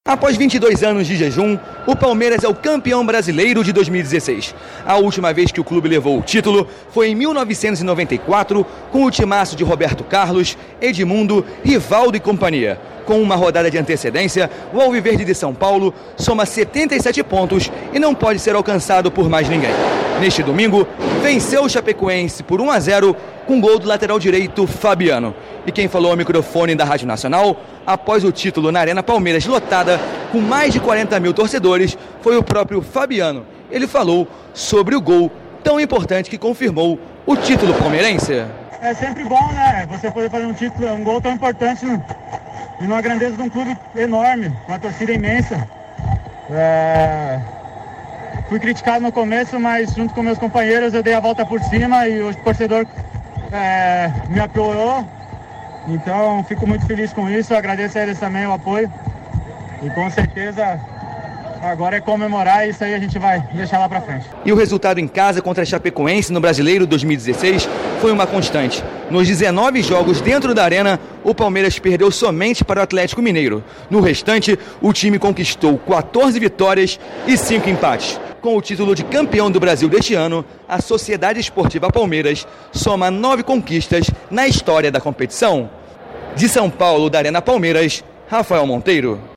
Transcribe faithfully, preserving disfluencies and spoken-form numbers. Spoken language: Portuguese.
Após vinte e dois anos de jejum, o Palmeiras é o campeão brasileiro de dois mil e dezesseis. A última vez que o clube levou o título foi em mil novecentos e noventa e quatro, com o timaço de Roberto Carlos, Edmundo, Rivaldo e companhia. Com uma rodada de antecedência, o Alviverde de São Paulo soma setenta e sete pontos e não pode ser alcançado por mais ninguém. Neste domingo, venceu o Chapecoense por um a zero com gol do lateral direito Fabiano. E quem falou ao microfone da Rádio Nacional, após o título na Arena Palmeiras lotada, com mais de quarenta mil torcedores, foi o próprio Fabiano. Ele falou sobre o gol tão importante que confirmou o título palmeirense. É sempre bom, né? Você poder fazer um título, um gol tão importante e numa grandeza de um clube enorme, uma torcida imensa. É... Fui criticado no começo, mas junto com meus companheiros eu dei a volta por cima e o torcedor é, me apoiou. Então fico muito feliz com isso, agradeço a eles também o apoio. E com certeza agora é comemorar e isso aí a gente vai deixar lá pra frente. E o resultado em casa contra a Chapecoense no Brasileiro dois mil e dezesseis foi uma constante. Nos dezenove jogos dentro da arena, o Palmeiras perdeu somente para o Atlético Mineiro. No restante, o time conquistou quatorze vitórias e cinco empates. Com o título de campeão do Brasil deste ano, a Sociedade Esportiva Palmeiras soma nove conquistas na história da competição. De São Paulo, da Arena Palmeiras, Rafael Monteiro.